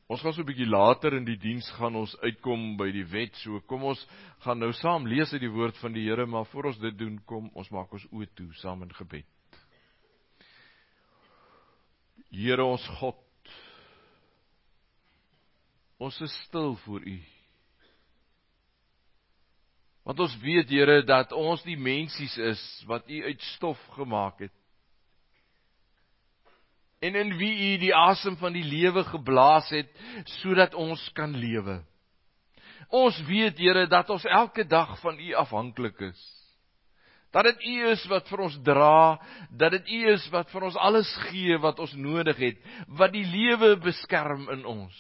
Ons gaan so 'n bietjie later in die diens gaan ons uitkom by die wet, so kom ons gaan nou saam lees uit die woord van die Here, maar voor ons dit doen, kom ons maak ons oë toe saam in gebed. Here ons God, ons is stil voor U. Want ons weet, Here, dat ons die mensies is wat U uit stof gemaak het. En in wie U die asem van die lewe geblaas het, sodat ons kan lewe. Ons weet, Here, dat ons elke dag van U afhanklik is. Dat dit U is wat vir ons dra, dat dit U is wat vir ons alles gee wat ons nodig het, wat die lewe beskerm in ons.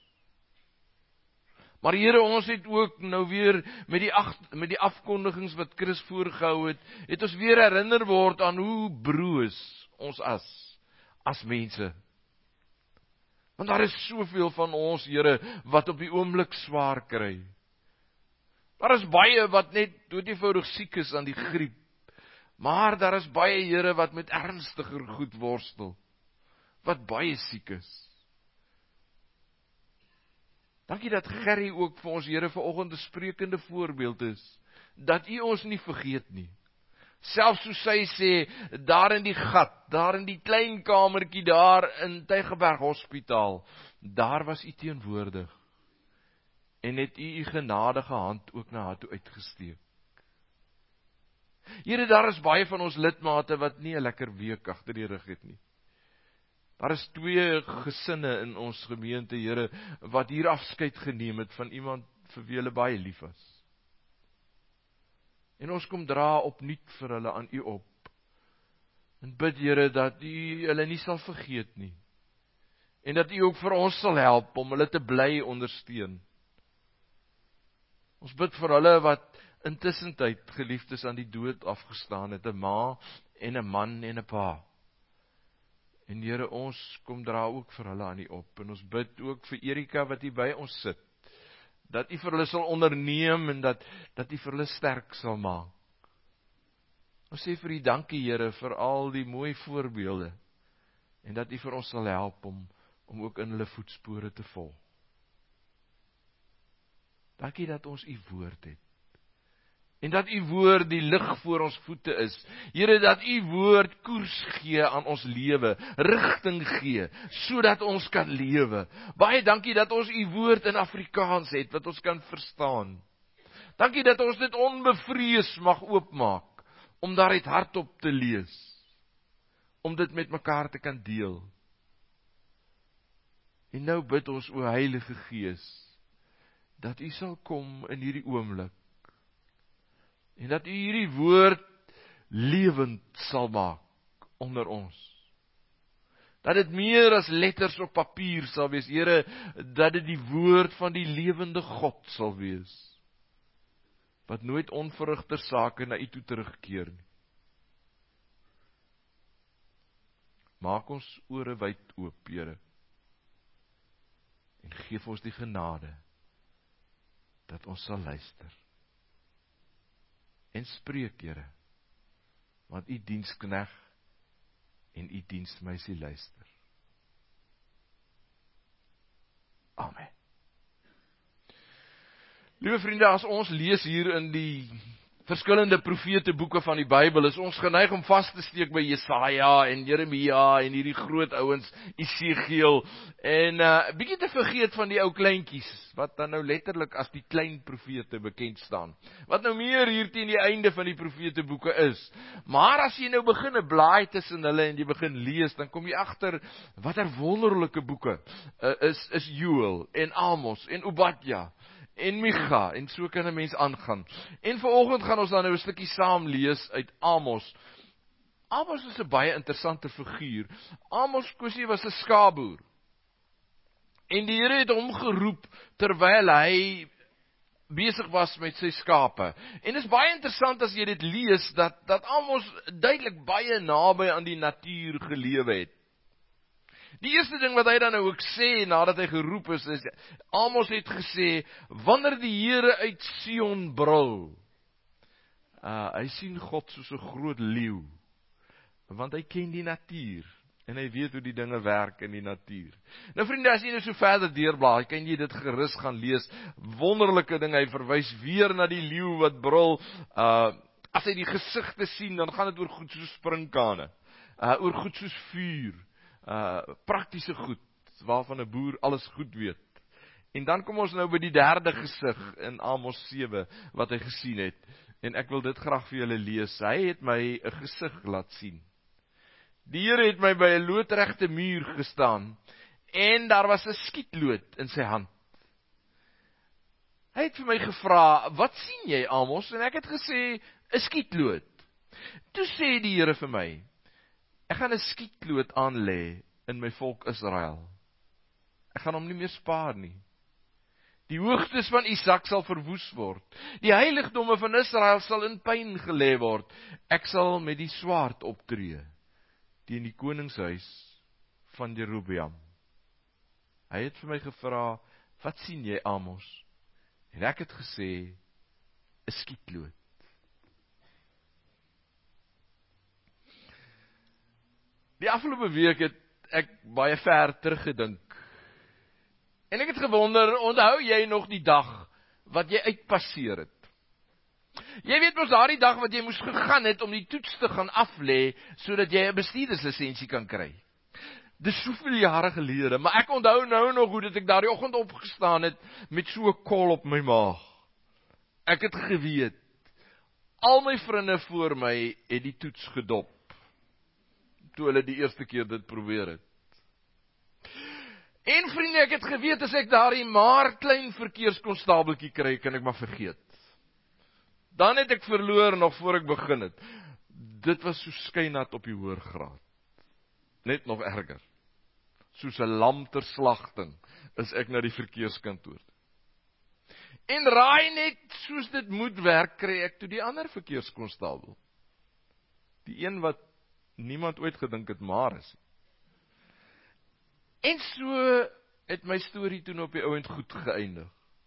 Maar Here, ons het ook nou weer met die afkondigings wat Chris voorgehou het ons weer herinner word aan hoe broos ons as mense. Want daar is soveel van ons, Here, wat op die oomblik swaar kry. Daar is baie wat net doodeenvoudig siek is aan die griep. Maar daar is baie, Here, wat met ernstiger goed worstel, wat baie siek is. Dankie dat Gerry ook vir ons, Here, vanoggend 'n sprekende voorbeeld is, dat U ons nie vergeet nie. Selfs soos sy sê, daar in die gat, daar in die klein kamertjie daar in Tygerberg Hospitaal, daar was U teenwoordig. En het U genadige hand ook na haar toe uitgesteek. Here, daar is baie van ons lidmate wat nie 'n lekker week agter die rug het nie. Daar is 2 gesinne in ons gemeente, Here, wat hier afskeid geneem het van iemand vir wie hulle baie lief was. En ons kom dra opnuut vir hulle aan U op. En bid, Here, dat U hulle nie sal vergeet nie. En dat U ook vir ons sal help om hulle te bly ondersteun. Ons bid vir hulle wat intussen tyd geliefdes aan die dood afgestaan het, 'n ma en 'n man en 'n pa. En Here, ons kom dra ook vir hulle aan U op. En ons bid ook vir Erika wat hier by ons sit, dat U vir hulle sal onderneem en dat U vir hulle sterk sal maak. Ons sê vir U dankie, Here, vir al die mooi voorbeelde en dat U vir ons sal help om ook in hulle voetspore te volg. Dankie dat ons U woord het. En dat U woord die lig voor ons voete is. Here, dat U woord koers gee aan ons lewe, rigting gee, sodat ons kan lewe. Baie dankie dat ons U woord in Afrikaans het, wat ons kan verstaan. Dankie dat ons dit onbevrees mag oopmaak, om daaruit hardop te lees, om dit met mekaar te kan deel. En nou bid ons, o Heilige Gees, dat U sal kom in hierdie oomblik, en dat U hierdie woord lewend sal maak onder ons. Dat dit meer as letters op papier sal wees, Here, dat dit die woord van die lewende God sal wees, wat nooit onverrigter sake na U toe terugkeer nie. Maak ons ore wyd oop, Here, en geef ons die genade, dat ons sal luister. En spreek, Here, want U dienskneg en U diensmeisie luister. Amen. Liewe vriende, as ons lees hier in die verskillende profeteboeke van die Bybel, is ons geneig om vas te steek by Jesaja en Jeremia en hierdie groot ouens, Esegiel, en bietjie te vergeet van die ou kleintjies, wat dan nou letterlik as die klein profete bekend staan, wat nou meer hier teen die einde van die profeteboeke is. Maar as jy nou begin 'n blaai tussen hulle en jy begin lees, dan kom jy agter watter wonderlike boeke is Joël en Amos en Obadja en Micha, en so kan 'n mens aangaan. En vanoggend gaan ons dan nou 'n stukkie saam lees uit Amos. Amos is 'n baie interessante figuur. Amos Kusie was 'n skaapboer. En die Here het hom geroep terwyl hy besig was met sy skape. En dit is baie interessant as jy dit lees, dat Amos duidelik baie naby aan die natuur gelewe het. Die eerste ding wat hy dan nou ook sê, nadat hy geroep is, Amos het gesê, wanneer die Here uit Sion brul, hy sien God soos 'n groot leeu, want hy ken die natuur. En hy weet hoe die dinge werk in die natuur. Nou vriende, as jy nou so verder deurblaai, kan jy dit gerus gaan lees. Wonderlike ding, hy verwys weer na die leeu wat brul. As hy die gesigte sien, dan gaan dit oor goed soos sprinkane. Oor goed soos vuur. Praktiese goed, waarvan 'n boer alles goed weet. En dan kom ons nou by die derde gesig in Amos 7, wat hy gesien het. En ek wil dit graag vir julle lees. Hy het my 'n gesig laat sien. Die Here het my by 'n loodregte muur gestaan, en daar was 'n skietlood in sy hand. Hy het vir my gevra, wat sien jy, Amos? En ek het gesê, 'n skietlood. Toe sê die Here vir my, ek gaan 'n skietlood aanlê in my volk Israel. Ek gaan hom nie meer spaar nie. Die hoogtes van Isak sal verwoes word. Die heiligdomme van Israel sal in pyn gelê word. Ek sal met die swaard optree teen die koningshuis van Jerobeam. Hy het vir my gevra, wat sien jy, Amos? En ek het gesê, 'n skietlood. Die afgelope week het ek baie ver teruggedink. En ek het gewonder, onthou jy nog die dag wat jy uitpasseer het? Jy weet mos daardie dag wat jy moes gegaan het om die toets te gaan aflê, sodat jy 'n bestuurderslisensie kan kry. Dis soveel jare gelede, maar ek onthou nou nog hoe dat ek daardie oggend opgestaan het met so 'n kol op my maag. Ek het geweet, al my vriende voor my het die toets gedop, toe hulle die eerste keer dit probeer het. En vriende, ek het geweet, as ek daardie maar klein verkeerskonstabeltjie kry, kan ek maar vergeet. Dan het ek verloor nog voor ek begin het. Dit was so skynat op die hoërgraad. Net nog erger. Soos 'n lam ter slagting is ek na die verkeerskantoor. En raai net, soos dit moet werk, kry ek toe die ander verkeerskonstabel. Die een wat niemand ooit gedink het maar is. En so het my storie toe op die ouend goed geëindig.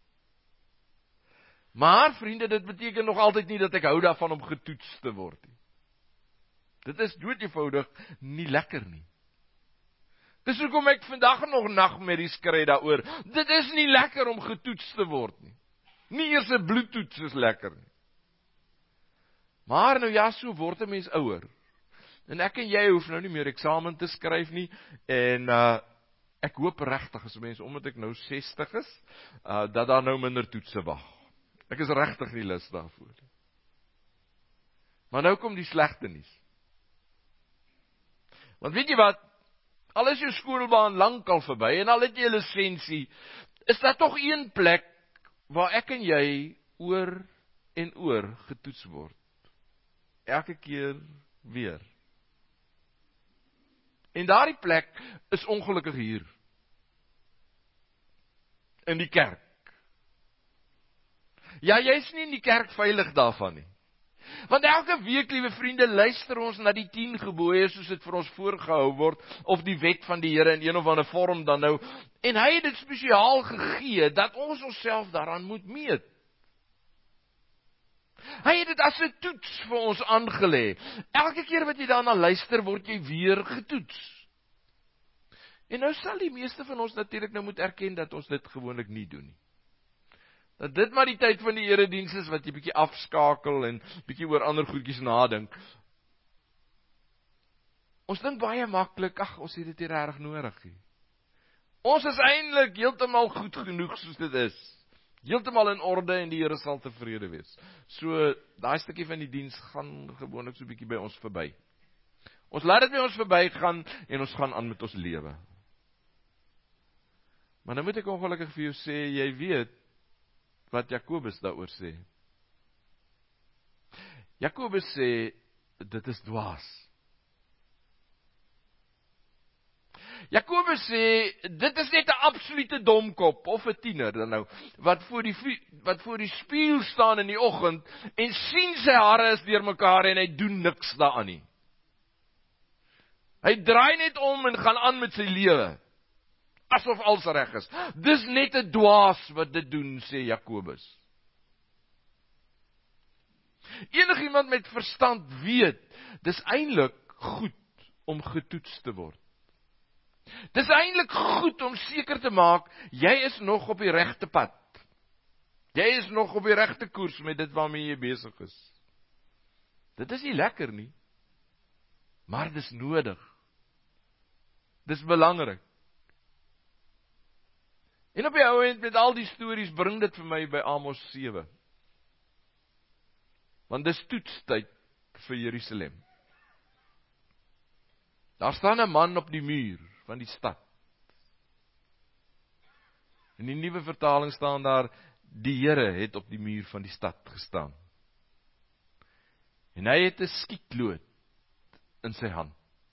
Maar vriende, dit beteken nog altyd nie dat ek hou daarvan om getoets te word nie. Dit is doodeenvoudig nie lekker nie. Dis hoekom ek vandag nog nagmerries kry daaroor. Dit is nie lekker om getoets te word nie. Nie eers 'n bloedtoets is lekker nie. Maar nou ja, so word 'n mens ouer. En ek en jy hoef nou nie meer eksamen te skryf nie. En ek hoop regtig as mense, omdat ek nou 60 is, dat daar nou minder toetse wag. Ek is regtig nie lus daarvoor. Maar nou kom die slegte nuus. Want weet jy wat? Al is jou skoolbaan lankal verby en al het jy 'n lisensie, is daar tog een plek waar ek en jy oor en oor getoets word. Elke keer weer. En daardie plek is ongelukkig hier. In die kerk. Ja, jy is nie in die kerk veilig daarvan nie. Want elke week, liewe vriende, luister ons na die 10 gebooie soos dit vir ons voorgehou word, of die wet van die Here in een of ander vorm dan nou. En hy het dit spesiaal gegee dat ons onsself daaraan moet meet. Hy het dit as 'n toets vir ons aangelê. Elke keer wat jy daarna luister, word jy weer getoets. En nou sal die meeste van ons natuurlik nou moet erken dat ons dit gewoonlik nie doen nie. Dat dit maar die tyd van die erediens is wat jy bietjie afskakel en bietjie oor ander goedjies nadink. Ons dink baie maklik, ag, ons het dit nie regtig nodig nie. Ons is eintlik heeltemal goed genoeg soos dit is. Heeltemal in orde en die Here sal tevrede wees. So, daai stukkie van die diens gaan gewoonlik so bietjie by ons verby. Ons laat dit by ons verby gaan en ons gaan aan met ons lewe. Maar nou moet ek ongelukkig vir jou sê, jy weet wat Jakobus daaroor sê. Jakobus sê, dit is dwaas. Jakobus sê, dit is net 'n absolute domkop, of 'n tiener dan nou, wat voor die spieël staan in die oggend, en sien sy hare is deurmekaar en hy doen niks daaraan nie. Hy draai net om en gaan aan met sy lewe. Asof alles reg is. Dis net 'n dwaas wat dit doen, sê Jakobus. Enigiemand met verstand weet, dis eintlik goed om getoets te word. Dis eintlik goed om seker te maak, jy is nog op die regte pad. Jy is nog op die regte koers met dit waarmee jy besig is. Dit is nie lekker nie, maar dis nodig. Dis belangrik. En op die ou end met al die stories bring dit vir my by Amos 7. Want dis toetstyd vir Jerusalem. Daar staan 'n man op die muur van die stad. In die nuwe vertaling staan daar, die Here het op die muur van die stad gestaan. En hy het 'n skietloot in sy hand.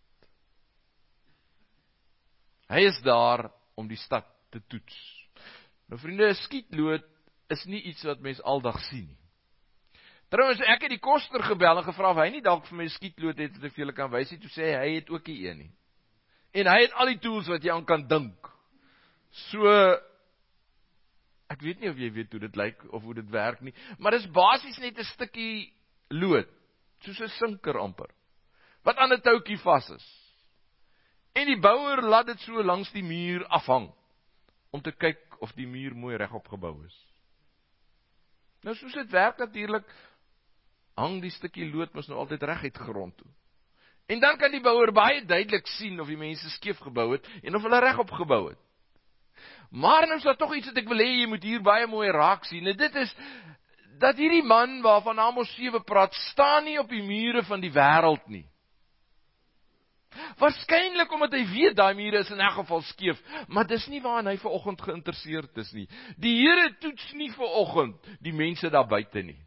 Hy is daar om die stad te toets. Nou vriende, 'n skietloot is nie iets wat mens aldag sien nie. Trouwens, ek het die koster gebel en gevra of hy nie dalk vir my 'n skietloot het wat ek vir julle kan wys nie, toe sê hy het ook nie een nie. En hy het al die tools wat jy aan kan dink. So, ek weet nie of jy weet hoe dit lyk of hoe dit werk nie, maar dis basies net 'n stukkie lood, soos 'n sinker amper, wat aan 'n toutjie vas is. En die bouer laat dit so langs die muur afhang, om te kyk of die muur mooi regop gebou is. Nou soos dit werk natuurlik, hang die stukkie lood mos nou altyd reguit grond toe. En dan kan die bouer baie duidelik sien of die mense skeef gebou het, en of hulle regop gebou het. Maar nou is daar tog iets wat ek wil hê, jy moet hier baie mooi raak sien, en dit is, dat hierdie man waarvan Amos 7 praat, staan nie op die mure van die wêreld nie. Waarskynlik omdat hy weet daai mure is in 'n geval skeef, maar dis nie waaraan hy vanoggend geïnteresseerd is nie. Die Here toets nie vanoggend die mense daar buite nie.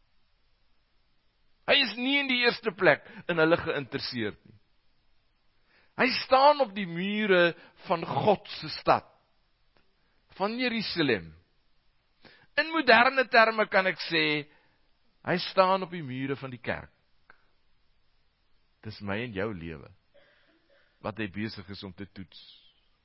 Hy is nie in die eerste plek in hulle geïnteresseerd nie. Hy staan op die mure van God se stad, van Jerusalem. In moderne terme kan ek sê, hy staan op die mure van die kerk. Dis my en jou lewe wat hy besig is om te toets.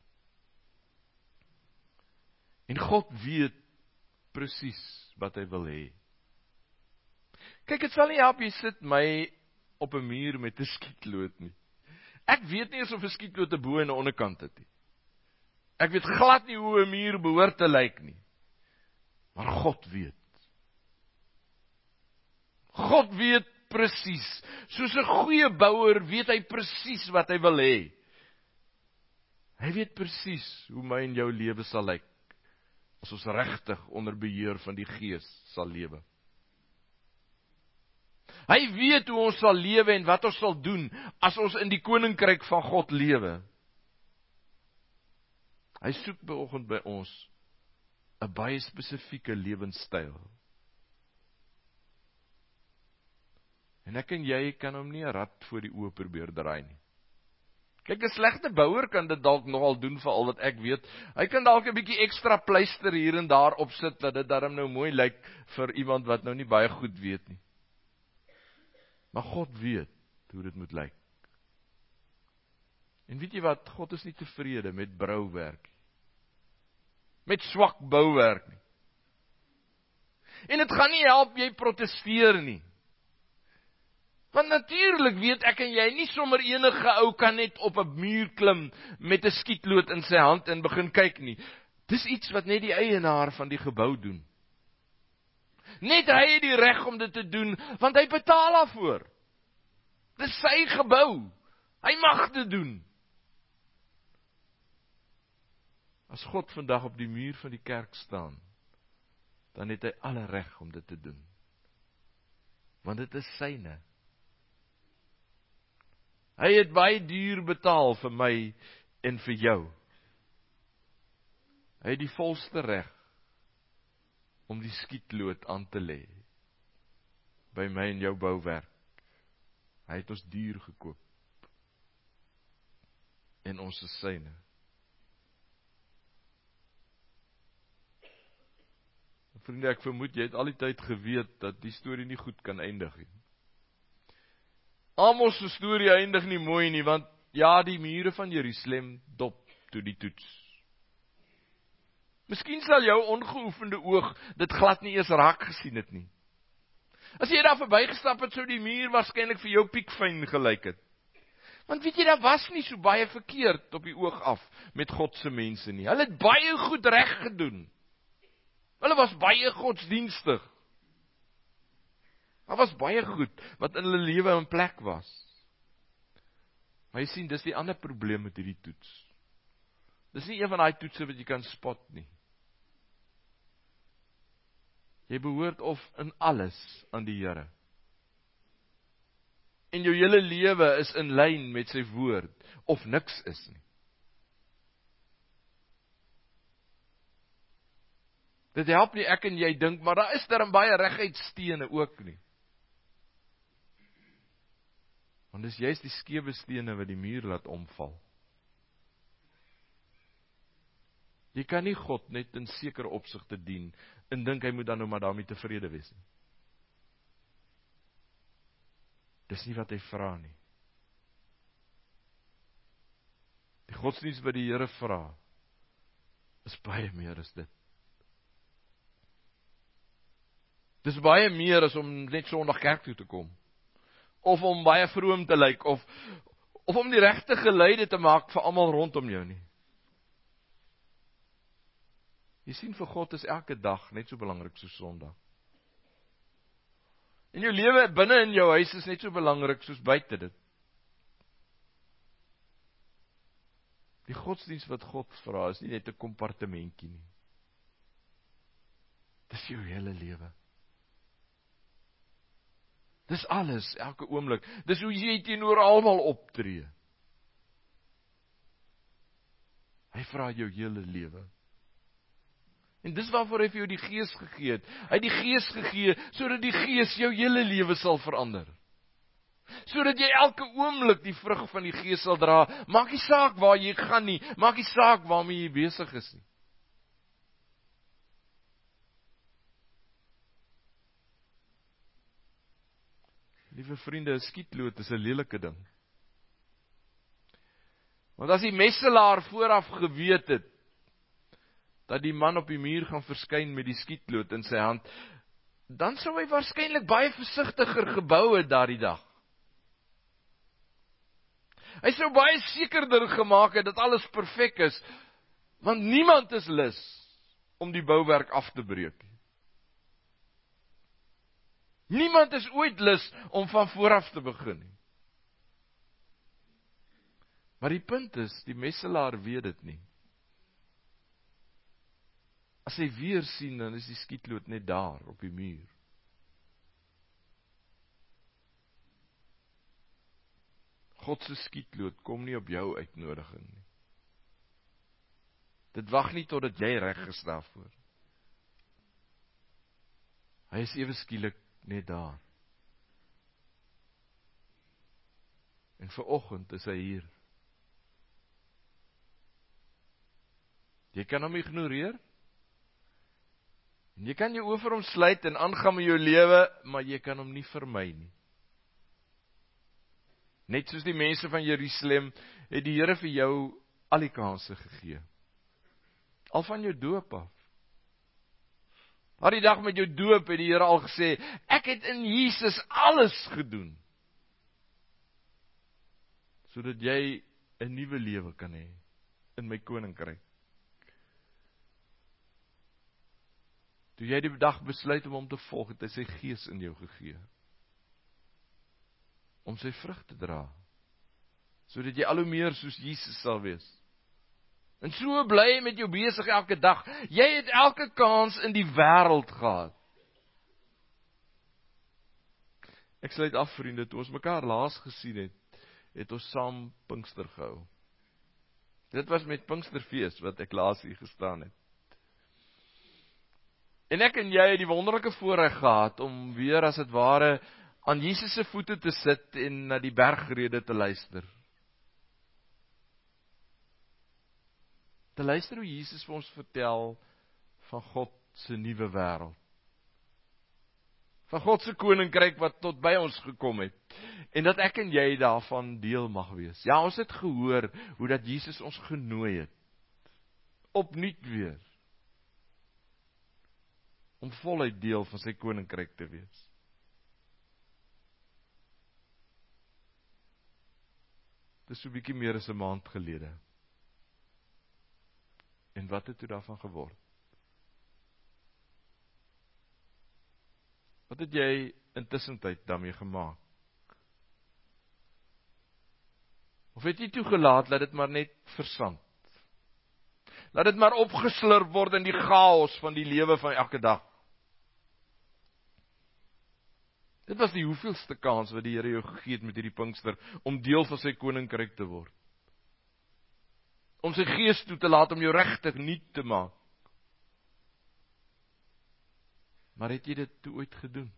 En God weet presies wat hy wil hê. Kyk, dit sal nie help jy sit my op 'n muur met 'n skietloot nie. Ek weet nie eens of 'n skietloot 'n bo en 'n onderkant het nie. Ek weet glad nie hoe 'n muur behoort te lyk nie. Maar God weet. God weet presies. Soos 'n goeie bouer weet hy presies wat hy wil hê. Hy weet presies hoe my en jou lewe sal lyk, as ons regtig onder beheer van die Gees sal lewe. Hy weet hoe ons sal lewe en wat ons sal doen, as ons in die koninkryk van God lewe. Hy soek vanoggend by ons 'n baie spesifieke lewenstyl. En ek en jy kan hom nie 'n rad voor die oë probeer draai nie. Kyk, 'n slegte bouer kan dit dalk nogal doen vir al wat ek weet. Hy kan dalk 'n bietjie ekstra pleister hier en daar opsit, dat dit darm nou mooi lyk vir iemand wat nou nie baie goed weet nie. Maar God weet hoe dit moet lyk. En weet jy wat, God is nie tevrede met brouwerk, met swak bouwerk nie. En dit gaan nie help jy protesteer nie. Want natuurlik weet ek en jy, nie sommer enige ou kan net op 'n muur klim met 'n skietloot in sy hand en begin kyk nie. Dis iets wat net die eienaar van die gebou doen. Net hy het die reg om dit te doen, want hy betaal daarvoor. Dis sy gebou. Hy mag dit doen. As God vandag op die muur van die kerk staan, dan het hy alle reg om dit te doen. Want dit is syne. Hy het baie duur betaal vir my en vir jou. Hy het die volste reg om die skietloot aan te lê by my en jou bouwerk. Hy het ons duur gekoop. En ons is syne. Vriende, ek vermoed jy het al die tyd geweet dat die storie nie goed kan eindig nie. Amos se storie eindig nie mooi nie, want ja, die mure van Jerusalem dop toe die toets. Miskien sal jou ongeoefende oog dit glad nie eens raak gesien het nie. As jy daar verbygestap het, sou die muur waarskynlik vir jou piekfyn gelyk het. Want weet jy, daar was nie so baie verkeerd op die oog af met God se mense nie. Hulle het baie goed reg gedoen. Hulle was baie godsdienstig. Daar was baie goed wat in hulle lewe in plek was. Maar jy sien, dis die ander probleem met hierdie toets. Dis nie een van daai toetse wat jy kan spot nie. Jy behoort of in alles aan die Here. En jou hele lewe is in lyn met sy woord, of niks is nie. Dit help nie ek en jy dink, maar daar is daar baie reguitstene ook nie. Want dis juist die skewe stene wat die muur laat omval. Jy kan nie God net in sekere opsigte dien, en dink hy moet dan nou maar daarmee tevrede wees nie. Dis nie wat hy vra nie. Die godsdienst wat die Here vra, is baie meer as dit. Dis baie meer as om net Sondag kerk toe te kom. Of om baie vroom te lyk, of om die regte geleide te maak vir almal rondom jou nie. Jy sien, vir God is elke dag net so belangrik soos Sondag. En jou lewe binne in jou huis is net so belangrik soos buite dit. Die godsdienst wat God vra is nie net 'n kompartementjie nie. Dis jou hele lewe. Dis alles, elke oomblik. Dis hoe jy teenoor almal optree. Hy vra jou hele lewe. En dis waarvoor hy vir jou die Gees gegee het. Hy het die Gees gegee, sodat die Gees jou hele lewe sal verander. Sodat jy elke oomblik die vrug van die Gees sal dra. Maak nie saak waar jy gaan nie, maak nie saak waarmee jy besig is nie. Liewe vriende, 'n skietloot is 'n lelike ding. Want as die messelaar vooraf geweet het, dat die man op die muur gaan verskyn met die skietloot in sy hand, dan sou hy waarskynlik baie versigtiger gebou het daardie dag. Hy sou baie sekerder gemaak het dat alles perfek is, want niemand is lus om die bouwerk af te breek. Niemand is ooit lus om van vooraf te begin nie. Maar die punt is, die messelaar weet dit nie. As hy weer sien, dan is die skietloot net daar op die muur. God se skietloot kom nie op jou uitnodiging nie. Dit wag nie totdat jy reg is daarvoor. Hy is ewe skielik net daar. En vanoggend is hy hier. Jy kan hom ignoreer. En jy kan jou oë vir hom sluit en aangaan met jou lewe, maar jy kan hom nie vermy nie. Net soos die mense van Jerusalem, het die Here vir jou al die kansse gegee. Al van jou doop af. Daardie dag met jou doop het die Here al gesê, ek het in Jesus alles gedoen, sodat jy 'n nuwe lewe kan hê in my koninkryk. Toe jy die dag besluit om hom te volg, het hy sy Gees in jou gegee, om sy vrug te dra, sodat jy al hoe meer soos Jesus sal wees. En so bly met jou besig elke dag. Jy het elke kans in die wêreld gehad. Ek sluit af, vriende, toe ons mekaar laas gesien het ons saam Pinkster gehou. Dit was met Pinksterfees wat ek laas hier gestaan het. En ek en jy het die wonderlike voorreg gehad om weer as dit ware aan Jesus se voete te sit en na die bergrede te luister. Te luister hoe Jesus vir ons vertel van God se nuwe wêreld. Van God se koninkryk wat tot by ons gekom het. En dat ek en jy daarvan deel mag wees. Ja, ons het gehoor hoe dat Jesus ons genooi het. Opnuut weer. Om voluit deel van sy koninkryk te wees. Dis so 'n bietjie meer as 'n maand gelede. En wat het toe daarvan geword? Wat het jy intussen tyd daarmee gemaak? Of het jy toegelaat dat dit maar net versand? Laat dit maar opgeslurp word in die chaos van die lewe van elke dag. Dit was die hoeveelste kans wat die Here jou gegee het met hierdie Pinkster, om deel van sy koninkryk te word. Om sy gees toe te laat om jou regtig nuut te maak. Maar het jy dit toe ooit gedoen?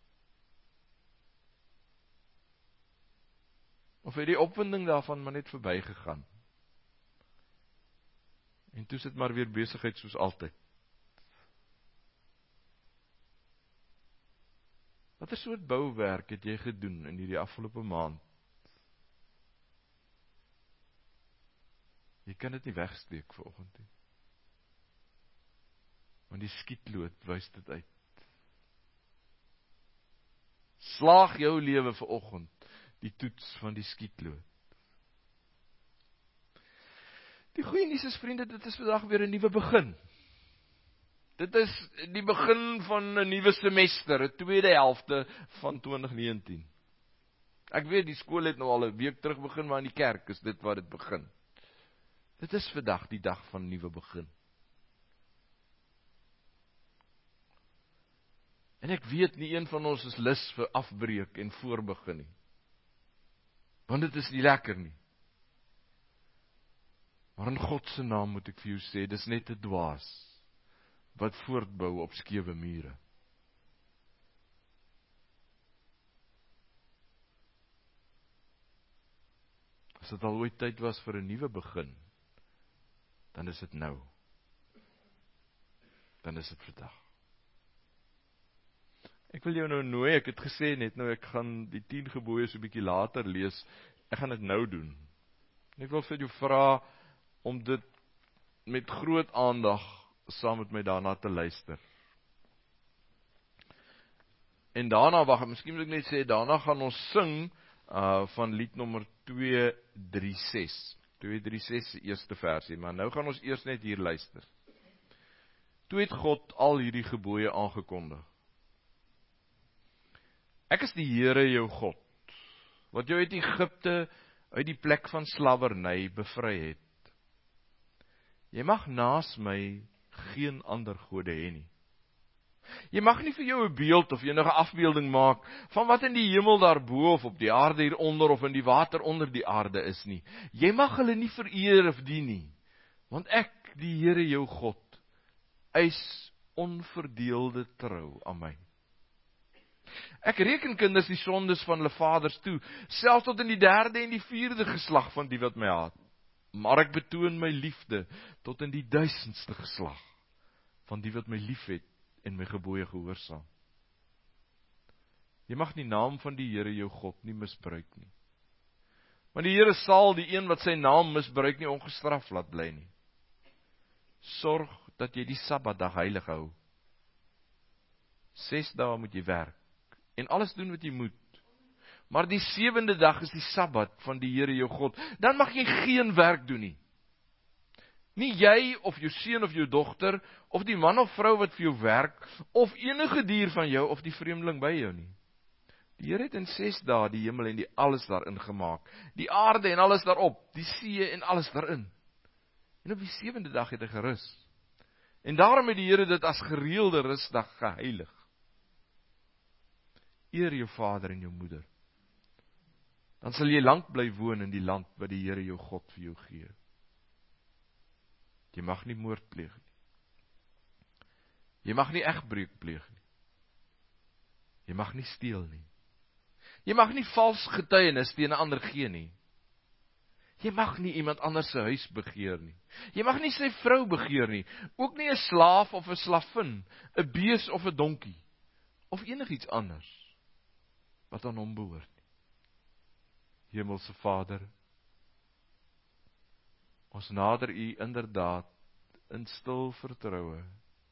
Of het die opwinding daarvan maar net verbygegaan? En toe sit maar weer besigheid soos altyd. Watter soort bouwerk het jy gedoen in hierdie afgelope maand? Jy kan dit nie wegsteek vanoggend nie. Want die skietlood wys dit uit. Slaag jou lewe vanoggend die toets van die skietlood. Die goeie nuus is, vriende, dit is vandag weer 'n nuwe begin. Dit is die begin van 'n nuwe semester, 'n tweede helfte van 2019. Ek weet die skool het nou al 'n week terug begin, maar in die kerk is dit waar dit begin. Dit is vandag die dag van nuwe begin. En ek weet nie een van ons is lus vir afbreek en voorbegin nie. Want dit is nie lekker nie. Maar in God se naam moet ek vir jou sê, dis net 'n dwaas wat voortbou op skewe mure. As dit al ooit tyd was vir 'n nuwe begin, dan is dit nou. Dan is dit vandag. Ek wil jou nou nooi, ek het gesê net nou, ek gaan die 10 gebooie so 'n bietjie later lees, ek gaan dit nou doen. Ek wil vir jou vra om dit met groot aandag saam met my daarna te luister. En daarna, miskien moet ek net sê, daarna gaan ons sing van lied nommer 236. 236 die eerste versie, maar nou gaan ons eers net hier luister. Toe het God al hierdie gebooie aangekondig. Ek is die Here jou God, wat jou uit Egipte, uit die plek van slawerny bevry het. Jy mag naas my geen ander gode hê nie. Jy mag nie vir jou 'n beeld of enige afbeelding maak van wat in die hemel daarbo of op die aarde hieronder of in die water onder die aarde is nie. Jy mag hulle nie vereer of dien nie, want ek, die Here jou God, eis onverdeelde trou aan my. Ek reken kinders die sondes van hulle vaders toe, selfs tot in die 3de en die 4de geslag van die wat my haat. Maar ek betoon my liefde tot in die 1000ste geslag van die wat my liefhet en my gebooie gehoorsaam. Jy mag die naam van die Here jou God nie misbruik nie. Want die Here sal die een wat sy naam misbruik nie ongestraf laat bly nie. Sorg dat jy die Sabbatdag heilig hou. 6 dae moet jy werk en alles doen wat jy moet. Maar die 7de dag is die Sabbat van die Here jou God. Dan mag jy geen werk doen nie. Nie jy of jou seun of jou dogter, of die man of vrou wat vir jou werk, of enige dier van jou, of die vreemdeling by jou nie. Die Here het in 6 dae die hemel en die alles daarin gemaak, die aarde en alles daarop, die see en alles daarin. En op die 7de dag het hy gerus. En daarom het die Here dit as gereelde rusdag geheilig. Eer jou vader en jou moeder. Dan sal jy lank bly woon in die land wat die Here jou God vir jou gee. Jy mag nie moord pleeg nie. Jy mag nie egbreuk pleeg nie. Jy mag nie steel nie. Jy mag nie vals getuienis teen 'n ander gee nie. Jy mag nie iemand anders se huis begeer nie. Jy mag nie sy vrou begeer nie, ook nie 'n slaaf of 'n slavin, 'n bees of 'n donkie, of enigiets anders wat aan hom behoort nie. Hemelse Vader, ons nader U inderdaad in stil vertroue,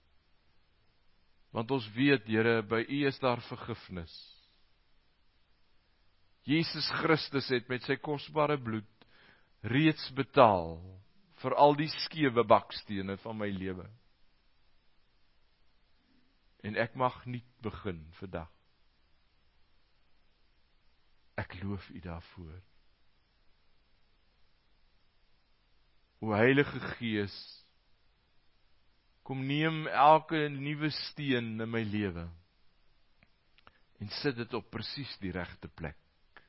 want ons weet, Here, by U is daar vergifnis. Jesus Christus het met sy kosbare bloed reeds betaal vir al die skewe bakstene van my lewe. En ek mag nuut begin vandag. Ek loof U daarvoor. O Heilige Gees, kom neem elke nuwe steen in my lewe en sit dit op presies die regte plek.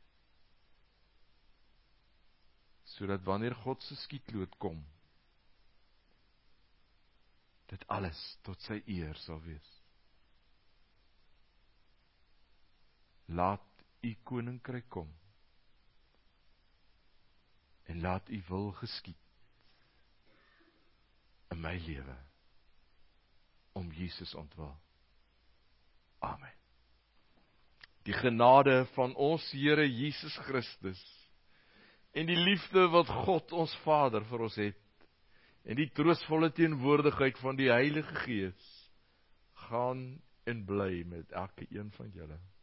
Sodat wanneer God se skietloot kom, dit alles tot sy eer sal wees. Laat U koninkryk kom en laat U wil geskied in my lewe om Jesus ontwil. Amen. Die genade van ons Here Jesus Christus en die liefde wat God ons Vader vir ons het en die troostvolle teenwoordigheid van die Heilige Gees gaan en bly met elke een van julle.